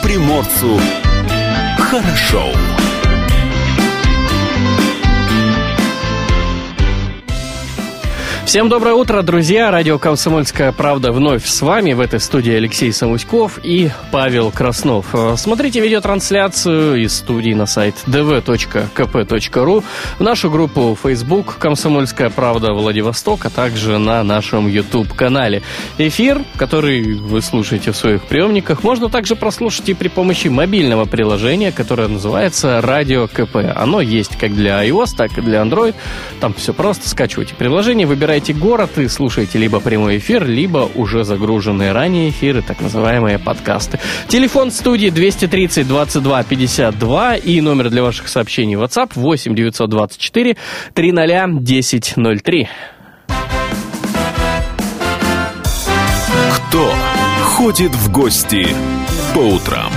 приморцу хорошо. Всем доброе утро, друзья! Радио «Комсомольская правда» вновь с вами. В этой студии Алексей Самуськов и Павел Краснов. Смотрите видеотрансляцию из студии на сайт dv.kp.ru, в нашу группу Facebook «Комсомольская правда Владивосток», а также на нашем YouTube-канале. Эфир, который вы слушаете в своих приемниках, можно также прослушать и при помощи мобильного приложения, которое называется «Радио КП». Оно есть как для iOS, так и для Android. Там все просто. Скачивайте приложение, выбирайте город и слушайте либо прямой эфир, либо уже загруженные ранее эфиры, так называемые подкасты. Телефон студии 230 22 52 и номер для ваших сообщений в WhatsApp 8 924 300 1003. Кто ходит в гости по утрам?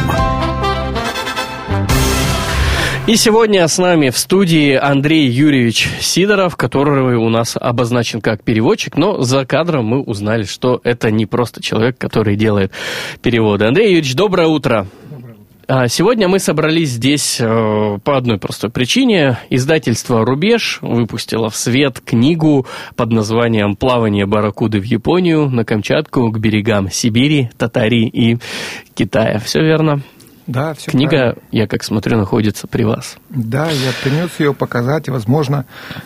И сегодня с нами в студии Андрей Юрьевич Сидоров, который у нас обозначен как переводчик, но за кадром мы узнали, что это не просто человек, который делает переводы. Андрей Юрьевич, доброе утро. Сегодня мы собрались здесь по одной простой причине. Издательство «Рубеж» выпустило в свет книгу под названием «Плавание барракуды в Японию, на Камчатку, к берегам Сибири, Татарии и Китая». Все верно? Да, все Книга, правильно. я как смотрю, находится при вас. Да, я принес ее показать, и, возможно,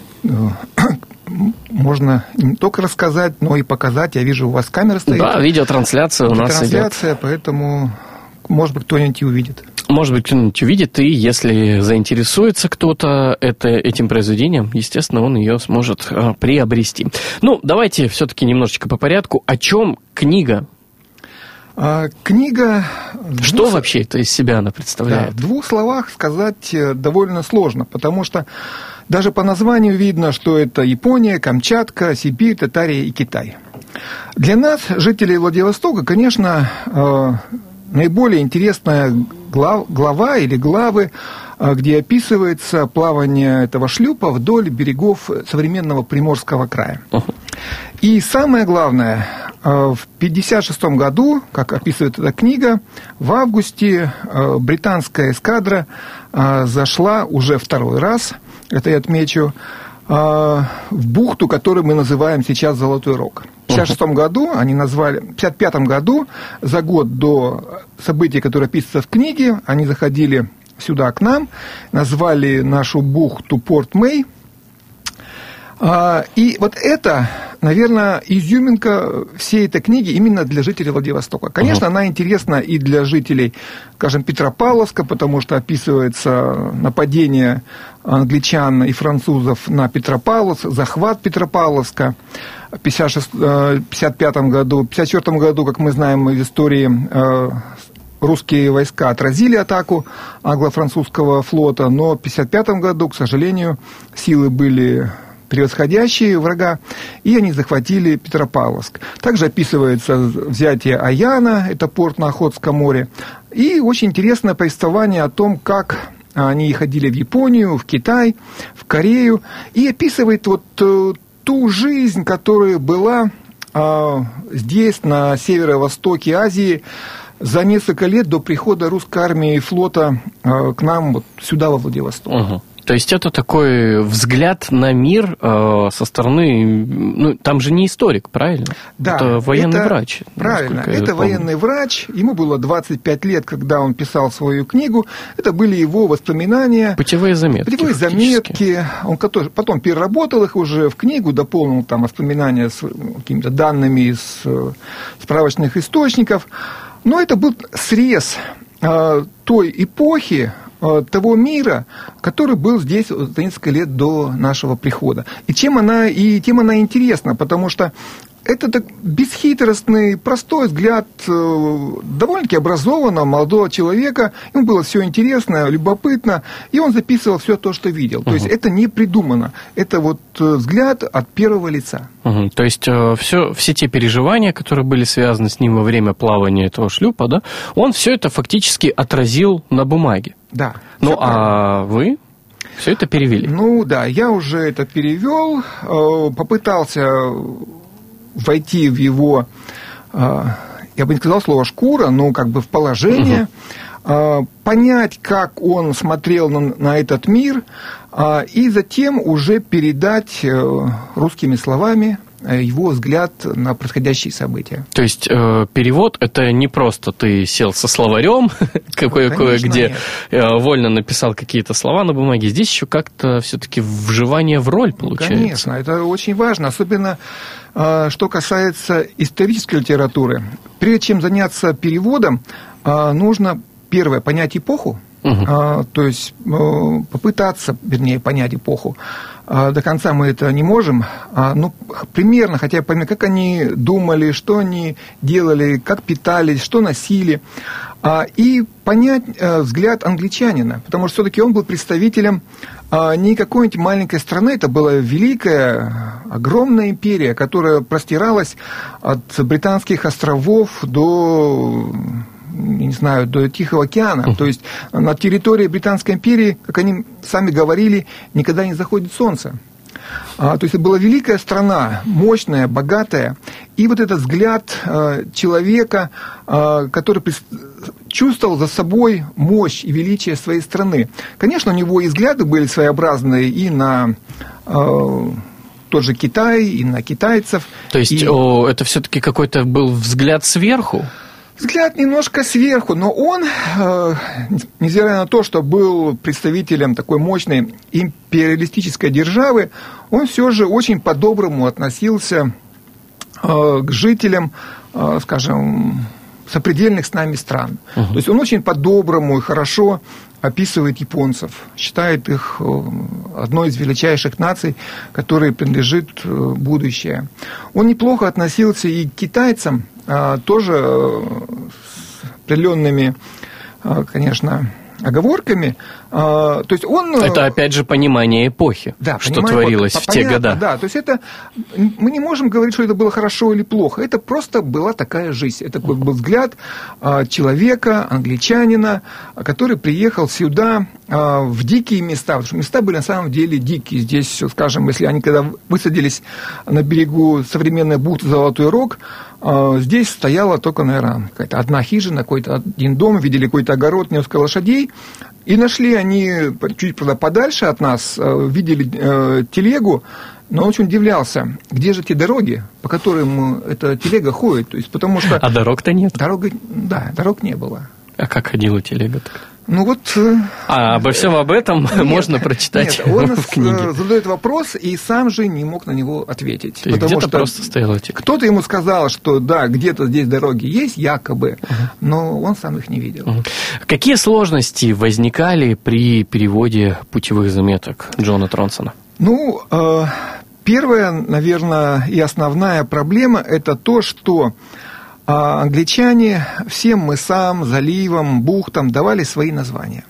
можно не только рассказать, но и показать. Я вижу, у вас камера стоит. Да, видеотрансляция у нас идет. Трансляция, поэтому, может быть, кто-нибудь и увидит. Может быть, кто-нибудь увидит, и если заинтересуется кто-то этим произведением, естественно, он ее сможет приобрести. Ну, давайте все-таки немножечко по порядку. О чем книга? Книга... Что вообще это из себя она представляет? Да, в двух словах сказать довольно сложно, потому что даже по названию видно, что это Япония, Камчатка, Сибирь, Татария и Китай. Для нас, жителей Владивостока, конечно, наиболее интересная глава или главы, где описывается плавание этого шлюпа вдоль берегов современного Приморского края. И самое главное, в 1956 году, как описывает эта книга, в августе британская эскадра зашла уже второй раз, это я отмечу, в бухту, которую мы называем сейчас Золотой Рог. В 1956 году они назвали, в 1955 году, за год до событий, которые описываются в книге, они заходили сюда к нам, назвали нашу бухту Порт Мэй. И вот это, наверное, изюминка всей этой книги именно для жителей Владивостока. Конечно, она интересна и для жителей, скажем, Петропавловска, потому что описывается нападение англичан и французов на Петропавловск, захват Петропавловска в 1955 году. В 1954 году, как мы знаем из истории, русские войска отразили атаку англо-французского флота, но в 1955 году, к сожалению, силы были превосходящие врага, и они захватили Петропавловск. Также описывается взятие Аяна, это порт на Охотском море, и очень интересное повествование о том, как они ходили в Японию, в Китай, в Корею, и описывает вот ту жизнь, которая была здесь, на северо-востоке Азии, за несколько лет до прихода русской армии и флота к нам вот сюда, во Владивосток. То есть это такой взгляд на мир со стороны... Ну, там же не историк, правильно? Да. Это военный врач. Правильно. Это военный врач. Ему было 25 лет, когда он писал свою книгу. Это были его воспоминания. Путевые заметки. Путевые заметки. Он потом переработал их уже в книгу, дополнил там воспоминания с какими-то данными из справочных источников. Но это был срез той эпохи, того мира, который был здесь за несколько лет до нашего прихода. И чем она интересна, потому что это так бесхитростный, простой взгляд довольно-таки образованного молодого человека. Ему было все интересно, любопытно, и он записывал все то, что видел. То есть это не придумано. Это вот взгляд от первого лица. То есть все те переживания, которые были связаны с ним во время плавания этого шлюпа, да, он все это фактически отразил на бумаге. Да. Ну, а вы все это перевели? Ну, да, я уже это перевел, попытался войти в его, я бы не сказал слово «шкура», но как бы в положение. понять, как он смотрел на этот мир, и затем уже передать русскими словами его взгляд на происходящие события. То есть перевод — это не просто ты сел со словарем, кое-где вольно написал какие-то слова на бумаге. Здесь еще как-то все-таки вживание в роль получается. Конечно, это очень важно, особенно что касается исторической литературы. Прежде чем заняться переводом, нужно, первое, понять эпоху, то есть попытаться, понять эпоху. До конца мы это не можем, но примерно, хотя бы понять, как они думали, что они делали, как питались, что носили, и понять взгляд англичанина, потому что все-таки он был представителем не какой-нибудь маленькой страны, это была великая, огромная империя, которая простиралась от Британских островов до... не знаю, до Тихого океана. То есть на территории Британской империи, как они сами говорили, никогда не заходит солнце. То есть это была великая страна, мощная, богатая. И вот этот взгляд человека, который чувствовал за собой мощь и величие своей страны. Конечно, у него и взгляды были своеобразные и на... тот же Китай, и на китайцев. То есть это все-таки какой-то был взгляд сверху? Взгляд немножко сверху, но он, невзирая на то, что был представителем такой мощной империалистической державы, он все же очень по-доброму относился к жителям, скажем, сопредельных с нами стран. То есть он очень по-доброму и хорошо описывает японцев, считает их одной из величайших наций, которой принадлежит будущее. Он неплохо относился и к китайцам, тоже с определенными, конечно, оговорками. То есть он... Это, опять же, понимание эпохи, да, что творилось в те года. Да, то есть это... Мы не можем говорить, что это было хорошо или плохо. Это просто была такая жизнь. Это был взгляд человека, англичанина, который приехал сюда в дикие места. Потому что места были на самом деле дикие. Здесь, скажем, если они когда высадились на берегу современной бухты Золотой Рог, здесь стояла только, наверное, какая-то одна хижина, какой-то один дом, видели какой-то огород, несколько лошадей, и нашли они чуть подальше от нас, видели телегу, но он очень удивлялся, где же те дороги, по которым эта телега ходит, то есть потому что... А дорог-то нет? Дорог не было. А как ходила телега-то? Ну вот... обо всем об этом можно прочитать в книге. Он задает вопрос и сам же не мог на него ответить. То есть потому где-то что просто стояла телега. Кто-то ему сказал, что да, где-то здесь дороги есть, якобы, но он сам их не видел. Какие сложности возникали при переводе путевых заметок Джона Тронсона? Ну, первая, наверное, и основная проблема – это то, что англичане всем мысам, заливам, бухтам давали свои названия.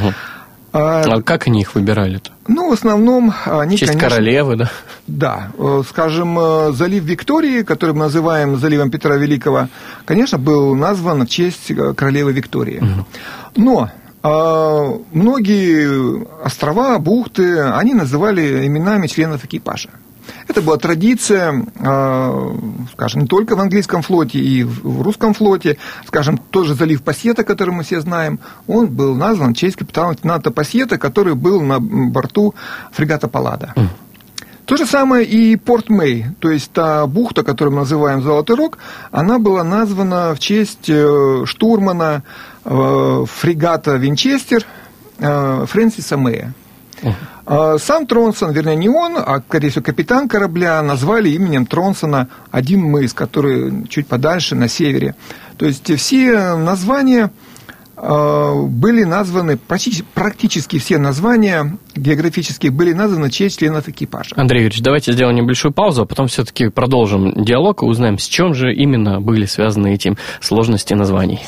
А как они их выбирали-то? Ну, в основном они, в честь конечно... королевы, да? Да. Скажем, залив Виктории, который мы называем заливом Петра Великого, конечно, был назван в честь королевы Виктории. Но многие острова, бухты, они называли именами членов экипажа. Это была традиция, скажем, не только в английском флоте, и в русском флоте. Скажем, тот же залив Пассета, который мы все знаем, он был назван в честь капитана-лейтенанта Пассета, который был на борту фрегата Паллада. То же самое и Порт Мэй, то есть та бухта, которую мы называем Золотой Рог, она была названа в честь штурмана фрегата Винчестер Фрэнсиса Мэя. Сам Тронсон, вернее, не он, а, скорее всего, капитан корабля, назвали именем Тронсона один мыс, который чуть подальше, на севере. То есть все названия были названы, практически все названия географические были названы в честь членов экипажа. Андрей Юрьевич, давайте сделаем небольшую паузу, а потом все-таки продолжим диалог и узнаем, с чем же именно были связаны эти сложности названий.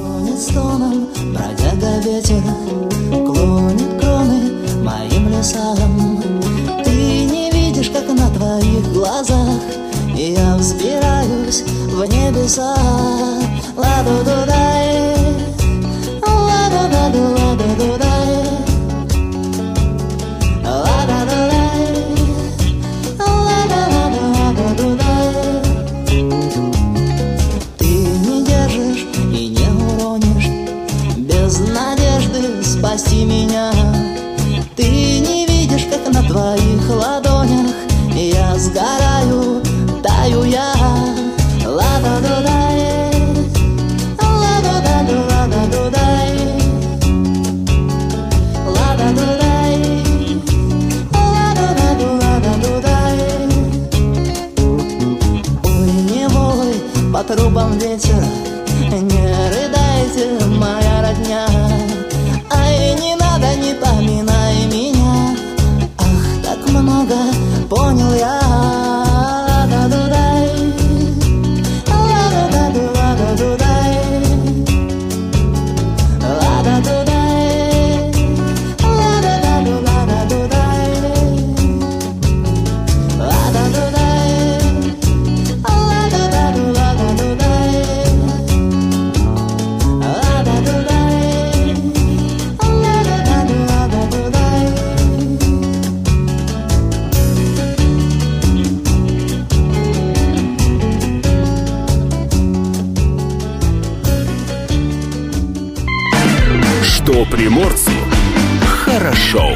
Ты не видишь, как на твоих глазах я взбираюсь в небеса. Ла-ду-ду-дай, ла-ду-ду-ду, ла-ду-ду-дай, ла-ду-ду-дай, ла-ду-ду-ду-ла-ду-ду-дай. Ты не держишь и не уронишь без по трубам ветер. Не рыдайте, моя родня, ай, не надо, не поминай меня. Ах, так много понял я. Ла-да-ду-дай, ла-да-ду-дай, ла-да-ду-дай, ла-да-ду-дай, Что приморцу хорошо.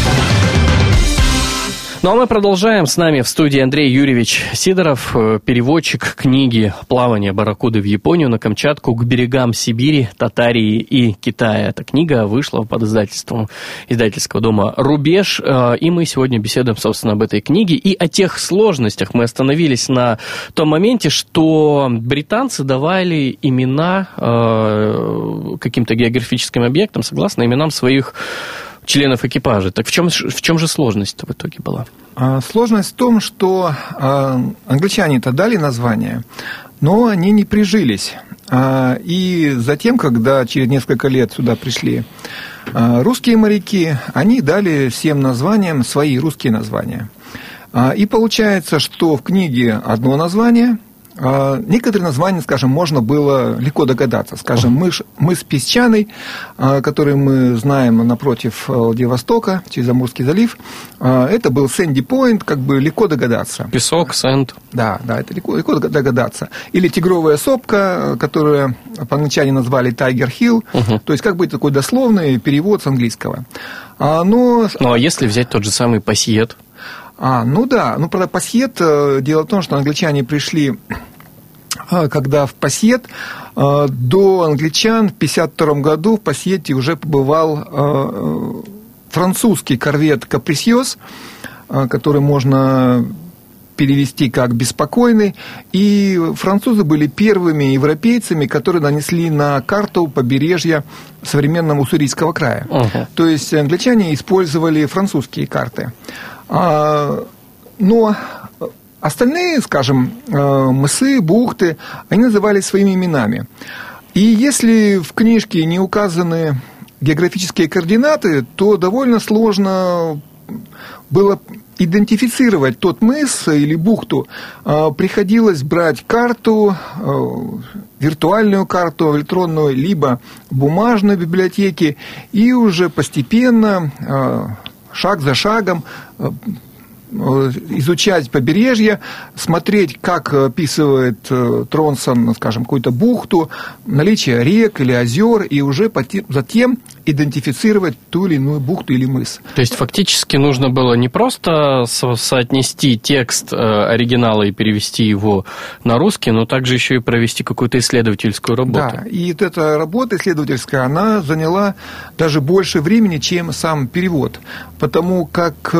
Ну а мы продолжаем. С нами в студии Андрей Юрьевич Сидоров, переводчик книги «Плавание барракуды в Японию, на Камчатку, к берегам Сибири, Татарии и Китая». Эта книга вышла под издательством издательского дома «Рубеж». И мы сегодня беседуем, собственно, об этой книге и о тех сложностях. Мы остановились на том моменте, что британцы давали имена каким-то географическим объектам согласно именам своих членов экипажа. Так в чем же сложность-то в итоге была? Сложность в том, что англичане-то дали название, но они не прижились. И затем, когда через несколько лет сюда пришли русские моряки, они дали всем названиям свои русские названия. И получается, что в книге одно название, некоторые названия, скажем, можно было легко догадаться. Скажем, мыс Песчаный, который мы знаем напротив Владивостока, через Амурский залив, это был Сэнди Пойнт, как бы легко догадаться. Песок, сэнд. Да, это легко догадаться. Или Тигровая сопка, которую англичане назвали Тайгер Хилл, то есть как бы такой дословный перевод с английского. А если взять тот же самый Пассиет? Правда, Пассиет, дело в том, что англичане пришли, когда в Пассиет, до англичан в 1952 году в Пассиете уже побывал французский корвет «Каприсьёс», который можно перевести как «беспокойный», и французы были первыми европейцами, которые нанесли на карту побережья современного Уссурийского края. То есть англичане использовали французские карты. Но остальные, скажем, мысы, бухты, они назывались своими именами. И если в книжке не указаны географические координаты, то довольно сложно было идентифицировать тот мыс или бухту. Приходилось брать карту, виртуальную карту, электронную, либо бумажную в библиотеке, и уже постепенно, шаг за шагом, изучать побережье, смотреть, как описывает Тронсон, скажем, какую-то бухту, наличие рек или озер, и уже затем идентифицировать ту или иную бухту или мыс. То есть фактически нужно было не просто соотнести текст оригинала и перевести его на русский, но также еще и провести какую-то исследовательскую работу. Да, и вот эта работа исследовательская, она заняла даже больше времени, чем сам перевод, потому как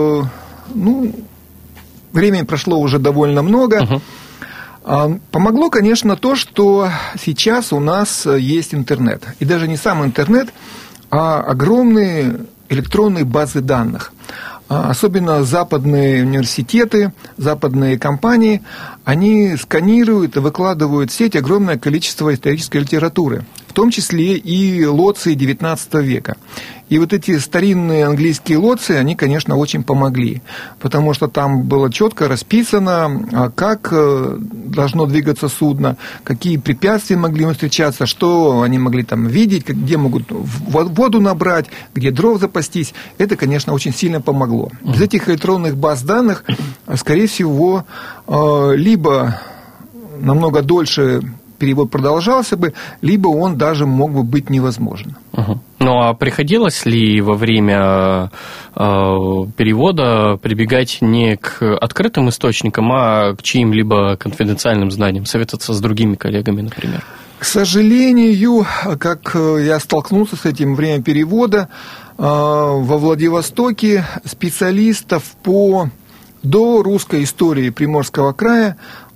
времени прошло уже довольно много. Помогло, конечно, то, что сейчас у нас есть интернет. И даже не сам интернет, а огромные электронные базы данных. Особенно западные университеты, западные компании, они сканируют и выкладывают в сеть огромное количество исторической литературы, в том числе и лоции XIX века. И вот эти старинные английские лоции, они, конечно, очень помогли, потому что там было четко расписано, как должно двигаться судно, какие препятствия могли им встречаться, что они могли там видеть, где могут воду набрать, где дров запастись. Это, конечно, очень сильно помогло. Без этих электронных баз данных, скорее всего, либо намного дольше перевод продолжался бы, либо он даже мог бы быть невозможен. Ну, а приходилось ли во время перевода прибегать не к открытым источникам, а к чьим-либо конфиденциальным знаниям, советоваться с другими коллегами, например? К сожалению, как я столкнулся с этим во время перевода, во Владивостоке специалистов по дорусской истории Приморского края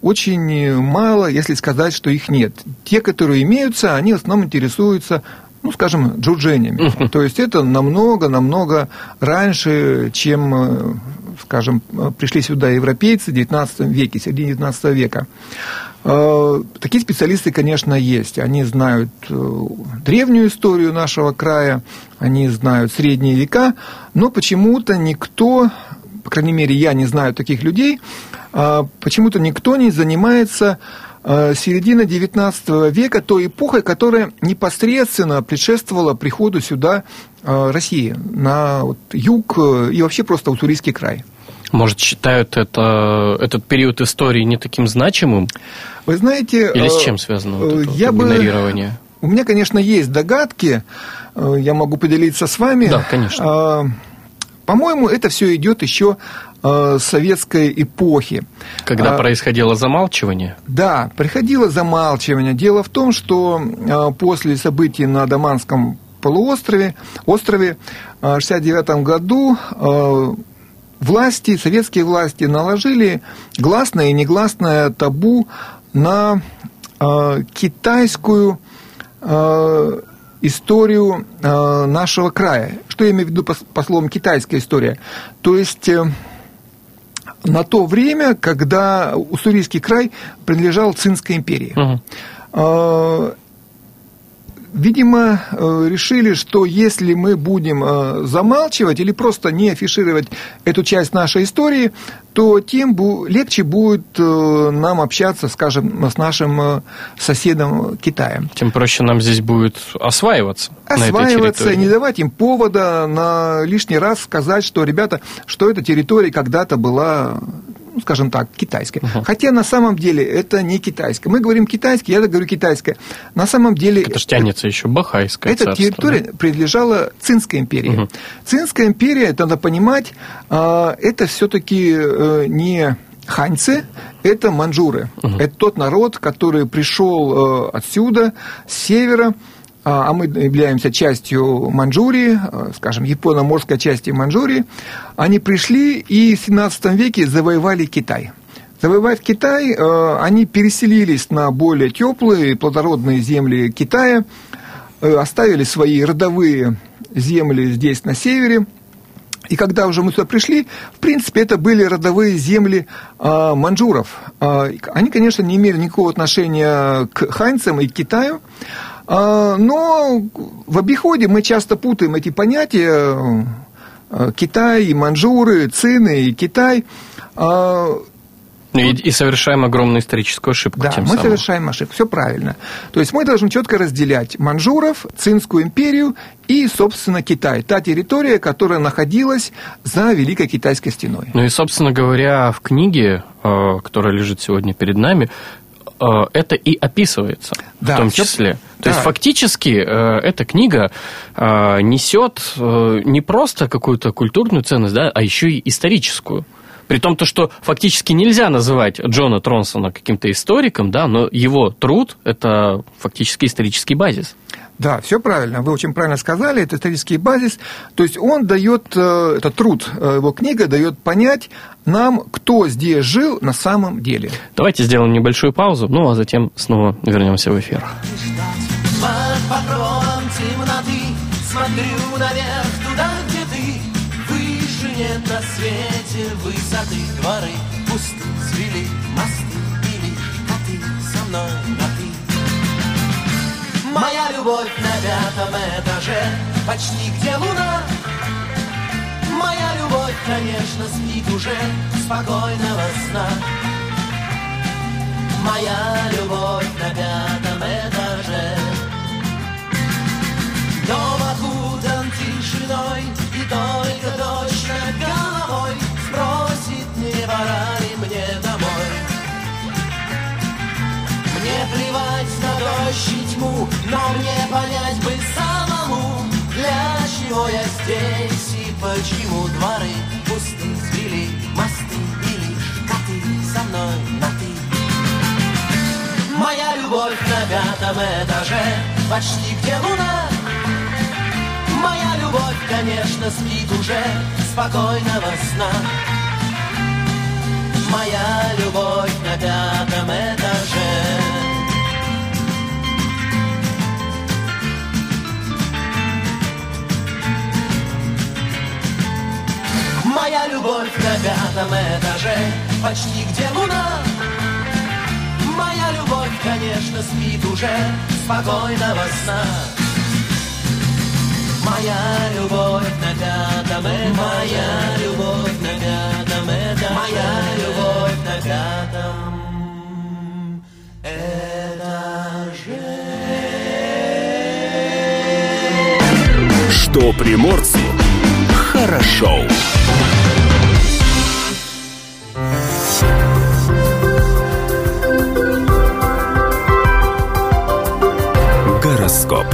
очень мало, если сказать, что их нет. Те, которые имеются, они в основном интересуются, ну, скажем, джурдженями. То есть это намного раньше, чем, скажем, пришли сюда европейцы в XIX веке, в середине XIX века. Такие специалисты, конечно, есть. Они знают древнюю историю нашего края, они знают средние века, но почему-то никто, по крайней мере, я не знаю таких людей, почему-то никто не занимается серединой XIX века, той эпохой, которая непосредственно предшествовала приходу сюда России, на юг и вообще просто Уссурийский край. Может, считают этот период истории не таким значимым? Вы знаете... Или с чем связано игнорирование? У меня, конечно, есть догадки, я могу поделиться с вами. Да, конечно. По-моему, это все идет еще с советской эпохи. Когда происходило замалчивание? Да, происходило замалчивание. Дело в том, что после событий на Даманском полуострове, в 1969 году советские власти наложили гласное и негласное табу на китайскую историю нашего края. Что я имею в виду по словам китайская история? То есть на то время, когда Уссурийский край принадлежал Цинской империи. Видимо, решили, что если мы будем замалчивать или просто не афишировать эту часть нашей истории, то тем легче будет нам общаться, скажем, с нашим соседом Китаем. Тем проще нам здесь будет осваиваться на этой территории. Не давать им повода на лишний раз сказать, что, ребята, что эта территория когда-то была, скажем так, китайская. Хотя на самом деле это не китайская. Мы говорим китайская, я говорю китайская. На самом деле... Это же тянется еще бахайская царство. Эта территория принадлежала Цинской империи. Цинская империя, это надо понимать, это все-таки не ханьцы, это маньчжуры. Это тот народ, который пришел отсюда, с севера, а мы являемся частью Маньчжурии, скажем, японо-морской части Маньчжурии. Они пришли и в 17 веке завоевали Китай. Завоевав Китай, они переселились на более теплые, плодородные земли Китая, оставили свои родовые земли здесь, на севере. И когда уже мы сюда пришли, в принципе, это были родовые земли маньчжуров. Они, конечно, не имели никакого отношения к ханьцам и к Китаю, но в обиходе мы часто путаем эти понятия: Китай и маньчжуры, цины и Китай. И совершаем огромную историческую ошибку. Да, мы совершаем ошибку, все правильно. То есть мы должны четко разделять маньчжуров, Цинскую империю и, собственно, Китай. Та территория, которая находилась за Великой Китайской стеной. Ну и, собственно говоря, в книге, которая лежит сегодня перед нами, это и описывается, в том числе. То есть фактически эта книга несет не просто какую-то культурную ценность, да, а еще и историческую. При том, что фактически нельзя называть Джона Тронсона каким-то историком, да, но его труд – это фактически исторический базис. Да, все правильно, вы очень правильно сказали, это исторический базис. То есть он дает, этот труд, его книга дает понять нам, кто здесь жил на самом деле. Давайте сделаем небольшую паузу, ну а затем снова вернемся в эфир. Под покровом темноты смотрю наверх туда, где ты. Выше нет на свете высоты, дворы пусты, свели мосты, и лишь коты со мной на ты. Моя любовь на 5-м этаже, почти где луна. Моя любовь, конечно, спит уже, спокойного сна. Моя любовь на 5-м этаже. Дом окутан тишиной, и только дождь над головой спросит, не пора ли мне домой. Мне плевать на дождь и тьму, но мне понять бы самому, для чего я здесь и почему дворы пусты, свели мосты, и лишь коты со мной на ты. Моя любовь на 5-м этаже, почти где луна. Моя любовь, конечно, спит уже, спокойного сна. моя любовь на 5-м этаже. Моя любовь на 5-м этаже, почти где луна. Моя любовь, конечно, спит уже спокойного сна. Моя любовь на 5-м этаже, моя любовь на 5-м этаже, моя любовь на 5-м этаже. Что приморцу хорошо. Гороскоп.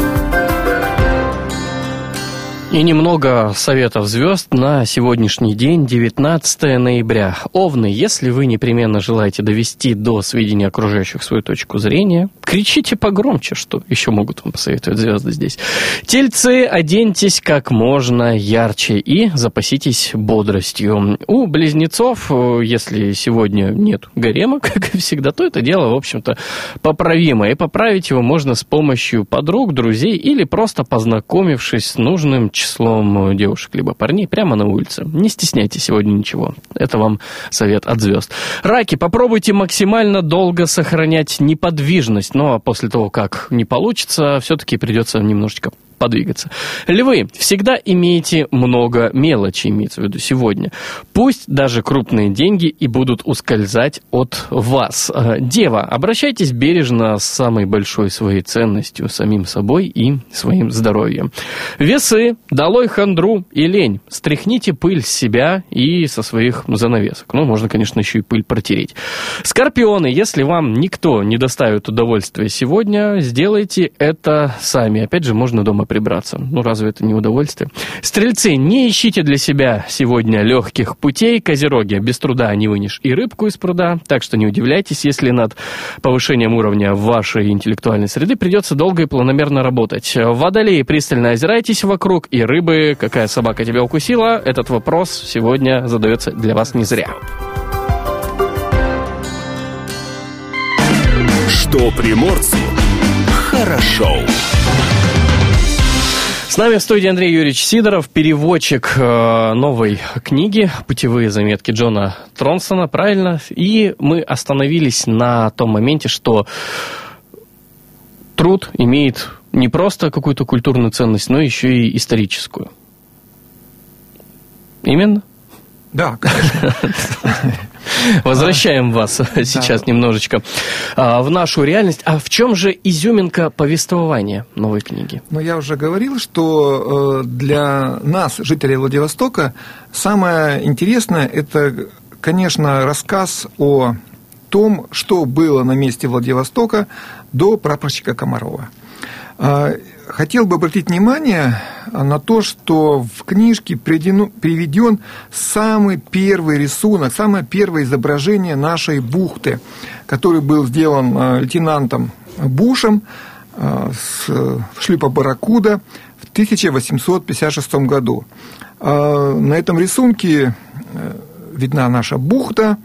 И немного советов звезд на сегодняшний день, 19 ноября. Овны, если вы непременно желаете довести до сведения окружающих свою точку зрения, кричите погромче, что еще могут вам посоветовать звезды здесь. Тельцы, оденьтесь как можно ярче и запаситесь бодростью. У близнецов, если сегодня нет гарема, как и всегда, то это дело, в общем-то, поправимо. И поправить его можно с помощью подруг, друзей или просто познакомившись с нужным числом девушек либо парней прямо на улице. Не стесняйтесь сегодня ничего. Это вам совет от звезд. Раки, попробуйте максимально долго сохранять неподвижность, но после того, как не получится, все-таки придется немножечко подвигаться. Львы, всегда имейте много мелочи, имеется в виду сегодня. Пусть даже крупные деньги и будут ускользать от вас. Дева, обращайтесь бережно с самой большой своей ценностью, самим собой и своим здоровьем. Весы, долой хандру и лень. Стряхните пыль с себя и со своих занавесок. Ну, можно, конечно, еще и пыль протереть. Скорпионы, если вам никто не доставит удовольствия сегодня, сделайте это сами. Опять же, можно дома прибраться. Ну, разве это не удовольствие? Стрельцы, не ищите для себя сегодня легких путей. Козероги, без труда не вынешь и рыбку из пруда. Так что не удивляйтесь, если над повышением уровня вашей интеллектуальной среды придется долго и планомерно работать. Водолеи, пристально озирайтесь вокруг. И рыбы, какая собака тебя укусила? Этот вопрос сегодня задается для вас не зря. Что приморцу хорошо. С нами в студии Андрей Юрьевич Сидоров, переводчик новой книги «Путевые заметки» Джона Тронсона, правильно? И мы остановились на том моменте, что труд имеет не просто какую-то культурную ценность, но еще и историческую. Именно? Да, конечно. Возвращаем вас сейчас немножечко в нашу реальность. А в чем же изюминка повествования новой книги? Ну, я уже говорил, что для нас, жителей Владивостока, самое интересное – это, конечно, рассказ о том, что было на месте Владивостока до прапорщика Комарова. Хотел бы обратить внимание на то, что в книжке приведен самый первый рисунок, самое первое изображение нашей бухты, который был сделан лейтенантом Бушем с шлюпа «Барракуда» в 1856 году. На этом рисунке видна наша бухта,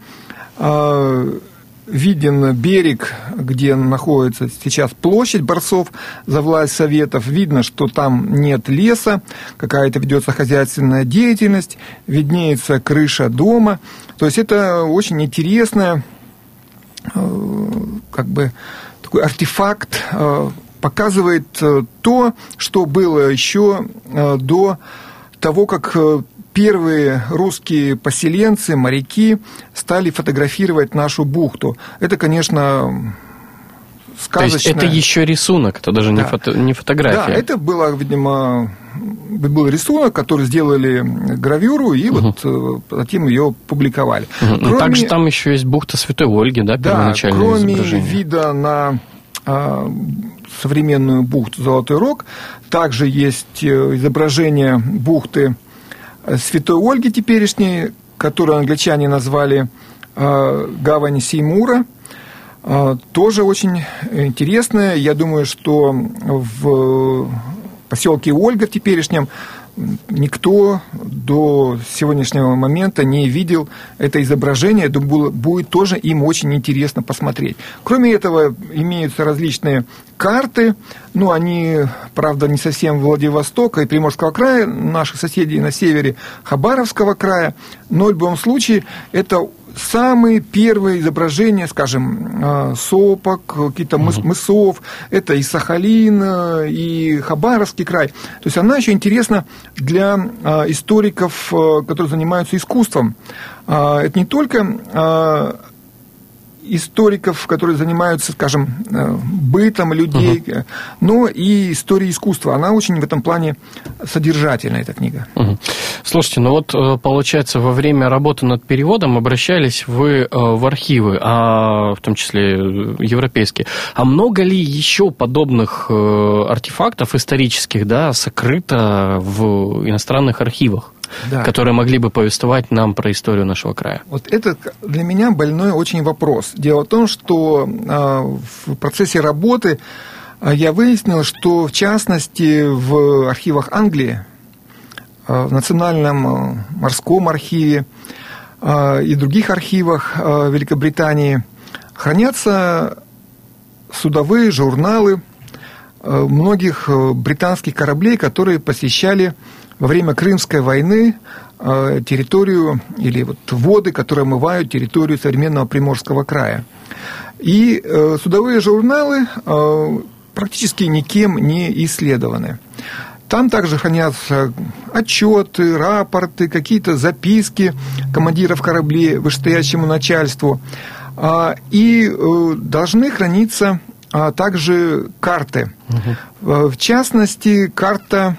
виден берег, где находится сейчас площадь борцов за власть Советов. Видно, что там нет леса, какая-то ведется хозяйственная деятельность, виднеется крыша дома. То есть это очень интересно, как бы такой артефакт, показывает то, что было еще до того, как первые русские поселенцы, моряки стали фотографировать нашу бухту. Это, конечно, сказочно. То есть это еще рисунок, это даже не фотография. Да, это было, видимо, был рисунок, который сделали гравюру, и вот затем ее публиковали. Также там еще есть бухта Святой Ольги, да, первоначальное изображение. Кроме вида на современную бухту Золотой Рог, также есть изображение бухты Святой Ольги теперешней, которую англичане назвали гавань Сеймура. Тоже очень интересная. Я думаю, что в поселке Ольга теперешнем никто до сегодняшнего момента не видел это изображение, будет тоже им очень интересно посмотреть. Кроме этого, имеются различные карты, они, правда, не совсем Владивостока и Приморского края, наших соседей на севере Хабаровского края, но в любом случае это самые первые изображения, скажем, сопок, какие-то мысов, это и Сахалин, и Хабаровский край. То есть она еще интересна для историков, которые занимаются искусством. Это не только историков, которые занимаются, скажем, бытом людей, но и историей искусства. Она очень в этом плане содержательная, эта книга. Слушайте, получается, во время работы над переводом обращались вы в архивы, в том числе европейские. А много ли еще подобных артефактов исторических, сокрыто в иностранных архивах? Да. Которые могли бы повествовать нам про историю нашего края? Вот это для меня больной очень вопрос. Дело в том, что в процессе работы я выяснил, что в частности в архивах Англии, в Национальном морском архиве и других архивах Великобритании хранятся судовые журналы многих британских кораблей, которые посещали во время Крымской войны территорию или воды, которые омывают территорию современного Приморского края. И судовые журналы практически никем не исследованы. Там также хранятся отчеты, рапорты, какие-то записки командиров кораблей вышестоящему начальству. И должны храниться также карты. В частности, карта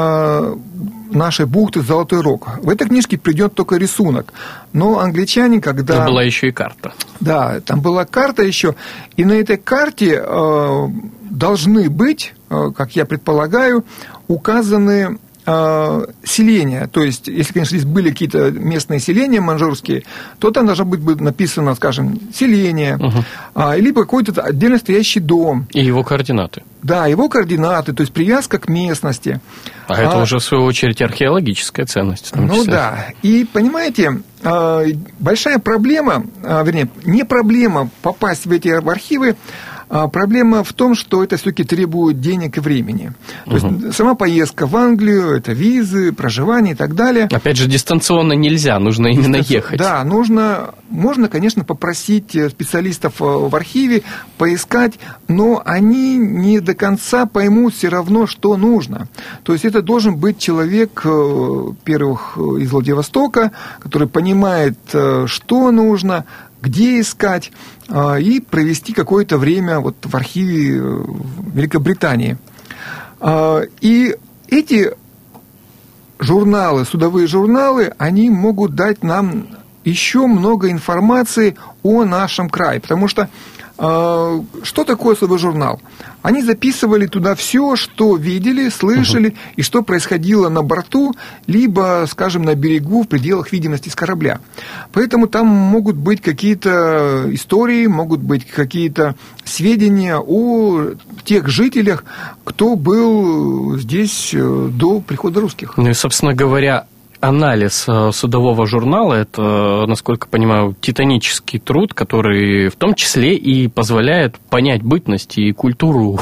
нашей бухты Золотой Рог. В этой книжке придет только рисунок. Но англичане, когда... Там была еще и карта. Да, там была карта еще. И на этой карте должны быть, как я предполагаю, указаны селения. То есть, если, конечно, здесь были какие-то местные селения маньчжурские, то там должно быть написано, скажем, селение, либо какой-то отдельно стоящий дом. И его координаты. Да, его координаты, то есть привязка к местности. Это уже, в свою очередь, археологическая ценность. Да. И, понимаете, большая проблема, вернее, не проблема попасть в эти архивы, проблема в том, что это все-таки требует денег и времени. То есть сама поездка в Англию, это визы, проживание и так далее. Опять же, дистанционно нельзя, нужно именно ехать. Да, можно, конечно, попросить специалистов в архиве поискать, но они не до конца поймут все равно, что нужно. То есть это должен быть человек, во-первых, из Владивостока, который понимает, что нужно, где искать, и провести какое-то время в архиве Великобритании. И эти журналы, судовые журналы, они могут дать нам еще много информации о нашем крае, потому что что такое судовой журнал? Они записывали туда все, что видели, слышали, и что происходило на борту, либо, скажем, на берегу, в пределах видимости с корабля. Поэтому там могут быть какие-то истории, могут быть какие-то сведения о тех жителях, кто был здесь до прихода русских. Ну и, собственно говоря, анализ судового журнала – это, насколько понимаю, титанический труд, который в том числе и позволяет понять бытность и культуру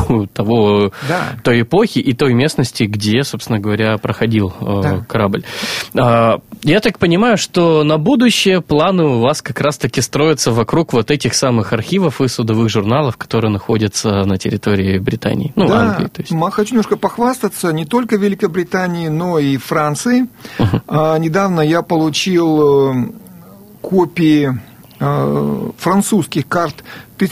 той эпохи и той местности, где, собственно говоря, проходил корабль. Я так понимаю, что на будущее планы у вас как раз-таки строятся вокруг вот этих самых архивов и судовых журналов, которые находятся на территории Британии, Англии. То есть. Хочу немножко похвастаться не только Великобритании, но и Франции. Недавно я получил копии французских карт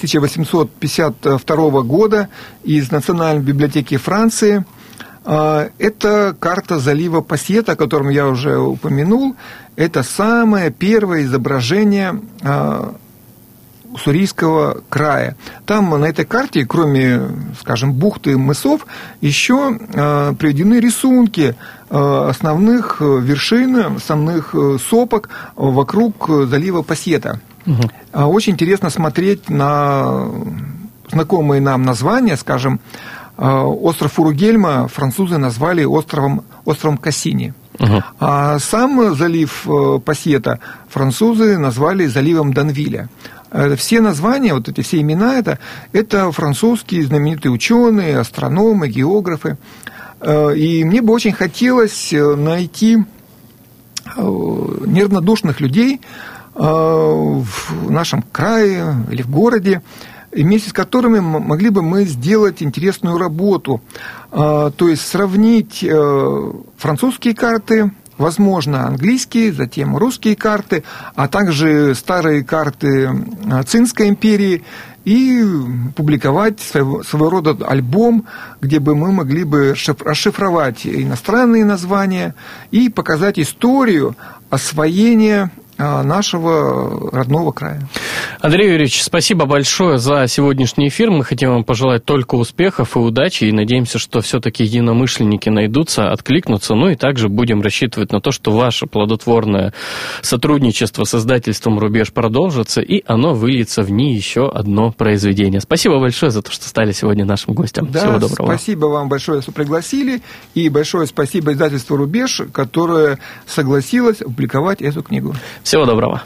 1852 года из Национальной библиотеки Франции. Это карта залива Пассиета, о котором я уже упомянул. Это самое первое изображение Уссурийского края. Там на этой карте, кроме, скажем, бухты и мысов, еще приведены рисунки основных вершин, основных сопок вокруг залива Пассиета. Очень интересно смотреть на знакомые нам названия, скажем, остров Уругельма французы назвали островом Кассини. А сам залив Пассиета французы назвали заливом Данвиля. Все названия, вот эти все имена, это французские знаменитые ученые, астрономы, географы. И мне бы очень хотелось найти неравнодушных людей в нашем крае или в городе, вместе с которыми могли бы мы сделать интересную работу. То есть сравнить французские карты, возможно, английские, затем русские карты, а также старые карты Цинской империи, и публиковать своего рода альбом, где бы мы могли бы расшифровать иностранные названия и показать историю освоения нашего родного края. Андрей Юрьевич, спасибо большое за сегодняшний эфир. Мы хотим вам пожелать только успехов и удачи, и надеемся, что все-таки единомышленники найдутся, откликнутся, ну и также будем рассчитывать на то, что ваше плодотворное сотрудничество с издательством «Рубеж» продолжится, и оно выльется в не еще одно произведение. Спасибо большое за то, что стали сегодня нашим гостем. Да, всего доброго. Спасибо вам большое, что пригласили, и большое спасибо издательству «Рубеж», которое согласилось опубликовать эту книгу. Всего доброго.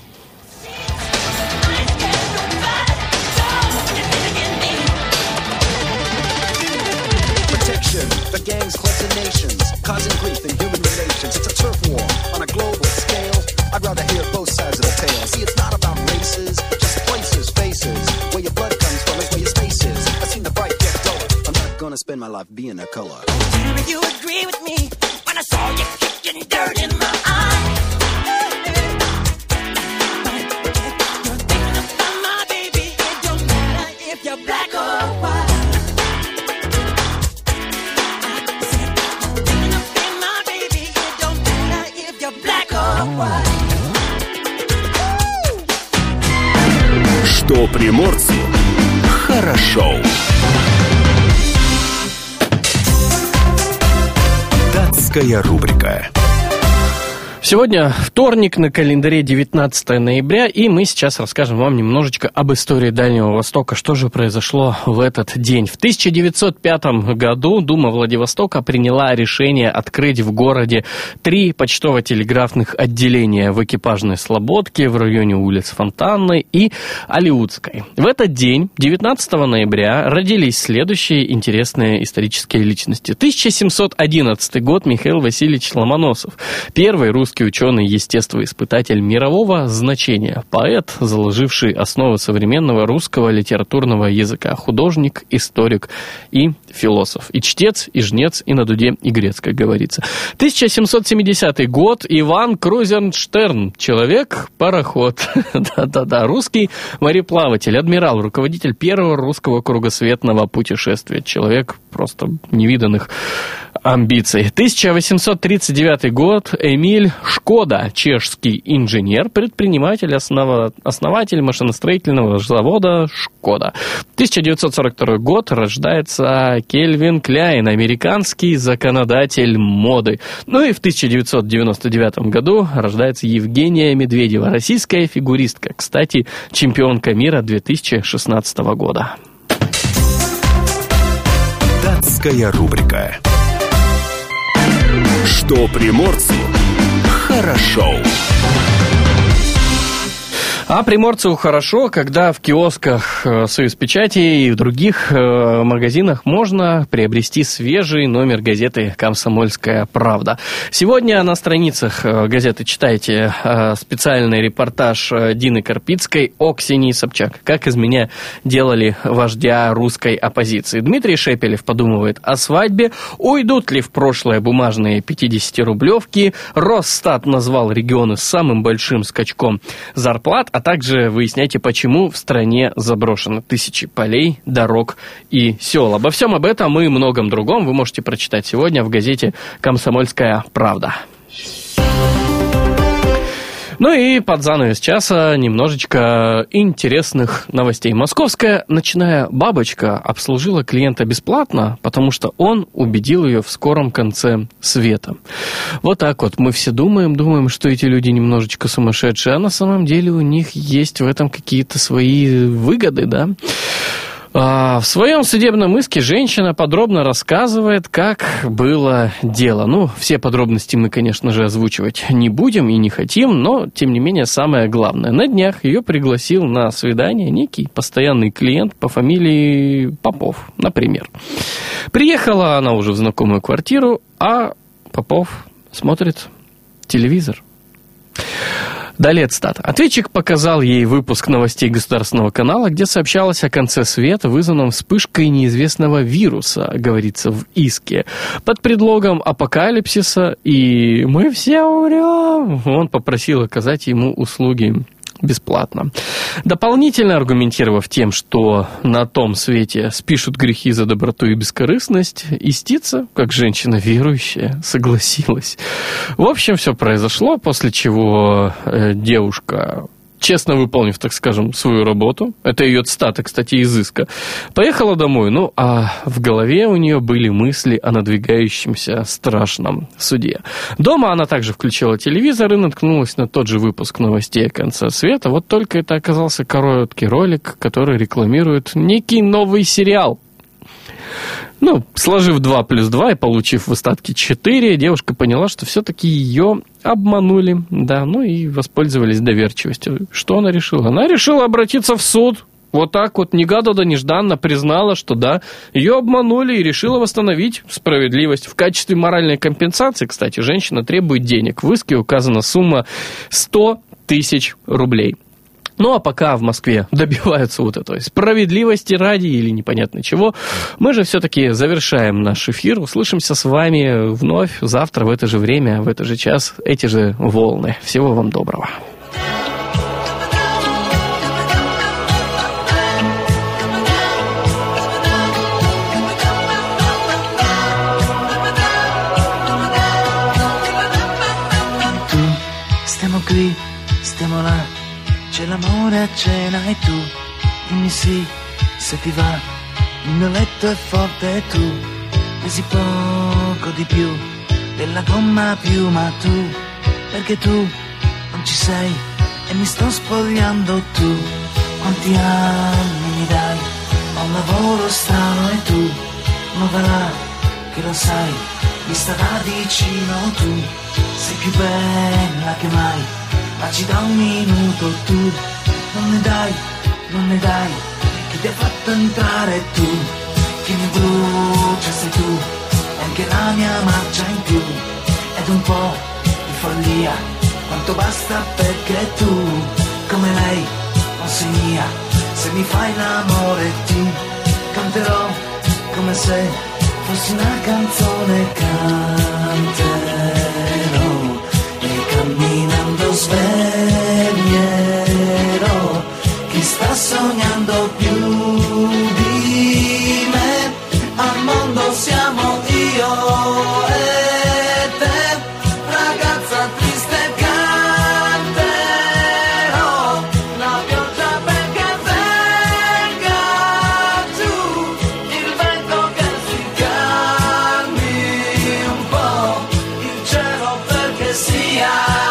Spend my life being a color. Tell me you agree with me when I saw you kicking dirt in my eye. You're thinking about my baby. It don't matter if you're black or white. I said, you're thinking about my baby. It don't matter if you're black or white. Что приморцу хорошо. Датская рубрика. Сегодня вторник, на календаре 19 ноября, и мы сейчас расскажем вам немножечко об истории Дальнего Востока. Что же произошло в этот день? В 1905 году Дума Владивостока приняла решение открыть в городе 3 почтово-телеграфных отделения в Экипажной Слободке, в районе улиц Фонтанной и Алиутской. В этот день, 19 ноября, родились следующие интересные исторические личности. 1711 год, Михаил Васильевич Ломоносов, первый русский ученый-естествоиспытатель мирового значения, поэт, заложивший основы современного русского литературного языка, художник, историк и философ, и чтец, и жнец, и на дуде игрец, как говорится. 1770 год, Иван Крузенштерн, человек-пароход, да-да-да, русский мореплаватель, адмирал, руководитель первого русского кругосветного путешествия, человек просто невиданных амбиций. 1839 год, Эмиль Шкода, чешский инженер, предприниматель, основатель машиностроительного завода Шкода. 1942 год, рождается Кельвин Кляйн, американский законодатель моды. Ну и в 1999 году рождается Евгения Медведева, российская фигуристка, кстати, чемпионка мира 2016 года. Датская рубрика. Что приморцу хорошо. А приморцу хорошо, когда в киосках «Союзпечати» и в других магазинах можно приобрести свежий номер газеты «Комсомольская правда». Сегодня на страницах газеты читайте специальный репортаж Дины Карпицкой о Ксении Собчак. Как из меня делали вождя русской оппозиции. Дмитрий Шепелев подумывает о свадьбе. Уйдут ли в прошлое бумажные 50-рублевки? Росстат назвал регионы с самым большим скачком зарплат. А также выясняйте, почему в стране заброшено тысячи полей, дорог и сел. Обо всем об этом и многом другом вы можете прочитать сегодня в газете «Комсомольская правда». Ну и под занавес часа немножечко интересных новостей. Московская ночная бабочка обслужила клиента бесплатно, потому что он убедил ее в скором конце света. Вот так вот. Мы все думаем, что эти люди немножечко сумасшедшие, а на самом деле у них есть в этом какие-то свои выгоды, да? В своем судебном иске женщина подробно рассказывает, как было дело. Ну, все подробности мы, конечно же, озвучивать не будем и не хотим, но, тем не менее, самое главное. На днях ее пригласил на свидание некий постоянный клиент по фамилии Попов, например. Приехала она уже в знакомую квартиру, а Попов смотрит телевизор. Далее цитата. Ответчик показал ей выпуск новостей государственного канала, где сообщалось о конце света, вызванном вспышкой неизвестного вируса, говорится в иске, под предлогом апокалипсиса, и мы все умрем. Он попросил оказать ему услуги бесплатно. Дополнительно аргументировав тем, что на том свете спишут грехи за доброту и бескорыстность, истица, как женщина верующая, согласилась. В общем, все произошло, после чего девушка, честно выполнив, так скажем, свою работу, это ее цитата, кстати, из иска, поехала домой, ну, а в голове у нее были мысли о надвигающемся страшном суде. Дома она также включила телевизор и наткнулась на тот же выпуск новостей о конце света, вот только это оказался короткий ролик, который рекламирует некий новый сериал. Ну, сложив 2 плюс 2 и получив в остатке 4, девушка поняла, что все-таки ее обманули, да, ну и воспользовались доверчивостью. Что она решила? Она решила обратиться в суд. Вот так вот, негаданно-нежданно признала, что да, ее обманули и решила восстановить справедливость. В качестве моральной компенсации, кстати, женщина требует денег. В иске указана сумма 100 тысяч рублей. Ну, а пока в Москве добиваются вот этой справедливости ради или непонятно чего, мы же все-таки завершаем наш эфир. Услышимся с вами вновь завтра в это же время, в этот же час, эти же волны. Всего вам доброго. Stiamo qui, stiamo là. C'è l'amore a cena e tu dimmi sì, se ti va. Il mio letto è forte e tu pesi poco di più della gomma più, ma tu, perché tu non ci sei e mi sto spogliando. Tu quanti anni mi dai, ho un lavoro strano e tu non va là, che lo sai, vista da vicino tu sei più bella che mai. Ma ci dà un minuto, tu non ne dai, chi ti ha fatto entrare tu, che mi brucia sei tu, e anche la mia marcia in più, ed un po' di follia, quanto basta perché tu, come lei, non sei mia, se mi fai l'amore ti canterò, come se fossi una canzone, canterò. Camminando sveglierò chi sta sognando più di me. Al mondo siamo io e te, ragazza triste canterò la pioggia perché venga giù, il vento che si calmi un po', il cielo perché sia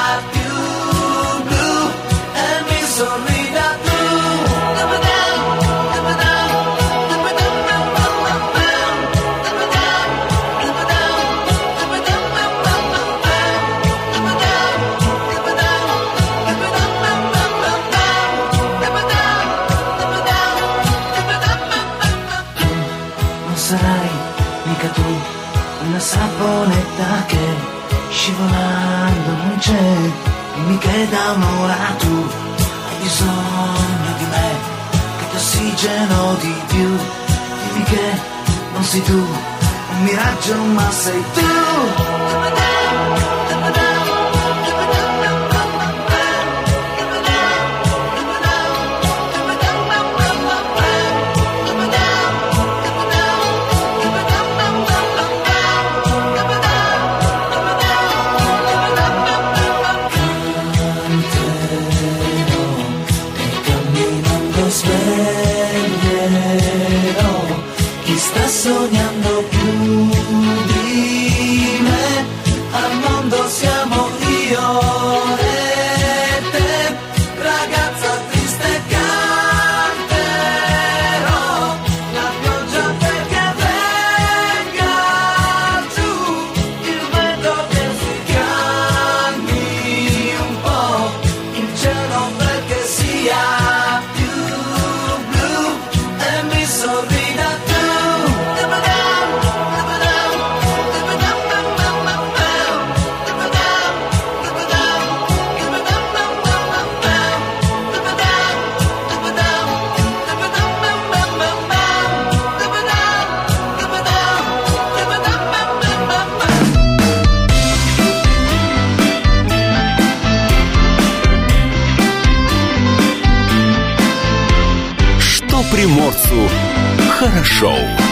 saponetta che scivolando non c'è, dimmi che da un'ora tu hai bisogno di me, che ti ossigeno di più, dimmi che non sei tu, un miraggio ma sei tu. Sognando più di me, al mondo siamo io e te, ragazza triste canterò шоу.